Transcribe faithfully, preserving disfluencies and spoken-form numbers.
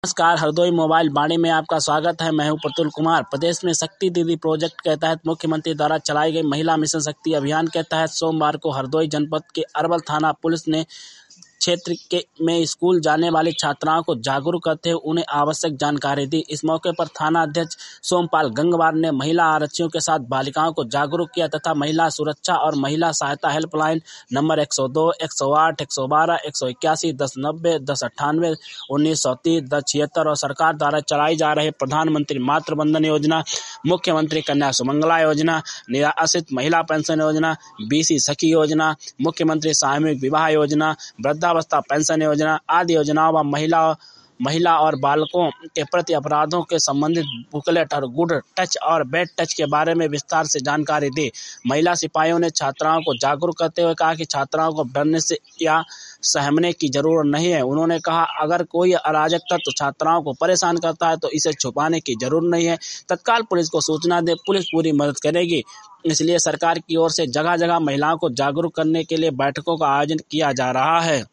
नमस्कार, हरदोई मोबाइल वाणी में आपका स्वागत है। मैं हूं प्रतुल कुमार। प्रदेश में शक्ति दीदी प्रोजेक्ट के तहत मुख्यमंत्री द्वारा चलाई गई महिला मिशन शक्ति अभियान के तहत सोमवार को हरदोई जनपद के अरवल थाना पुलिस ने क्षेत्र के में स्कूल जाने वाली छात्राओं को जागरूक करते हुए उन्हें आवश्यक जानकारी दी। इस मौके पर थाना अध्यक्ष सोमपाल गंगवार ने महिला आरक्षियों के साथ बालिकाओं को जागरूक किया तथा महिला सुरक्षा और महिला सहायता हेल्पलाइन नंबर एक सौ दो, एक सौ आठ, एक सौ बारह, एक सौ इक्यासी, दस नब्बे, दस अट्ठानवे, उन्नीस सौ तीस, दस छिहत्तर और सरकार द्वारा चलाई जा रहे प्रधानमंत्री मातृ बंधन योजना, मुख्यमंत्री कन्या सुमंगला योजना, निराश्रित महिला पेंशन योजना, बीसी सखी योजना, मुख्यमंत्री सामूहिक विवाह योजना, वृद्धावस्था पेंशन योजना आदि योजनाओं व महिला महिला और बालकों के प्रति अपराधों के संबंधित बुकलेट और गुड टच और बैड टच के बारे में विस्तार से जानकारी दी। महिला सिपाहियों ने छात्राओं को जागरूक करते हुए कहा कि छात्राओं को डरने से या सहमने की जरूरत नहीं है। उन्होंने कहा, अगर कोई अराजक तत्व छात्राओं को परेशान करता है तो इसे छुपाने की जरूरत नहीं है, तत्काल पुलिस को सूचना दे, पुलिस पूरी मदद करेगी। इसलिए सरकार की ओर से जगह जगह महिलाओं को जागरूक करने के लिए बैठकों का आयोजन किया जा रहा है।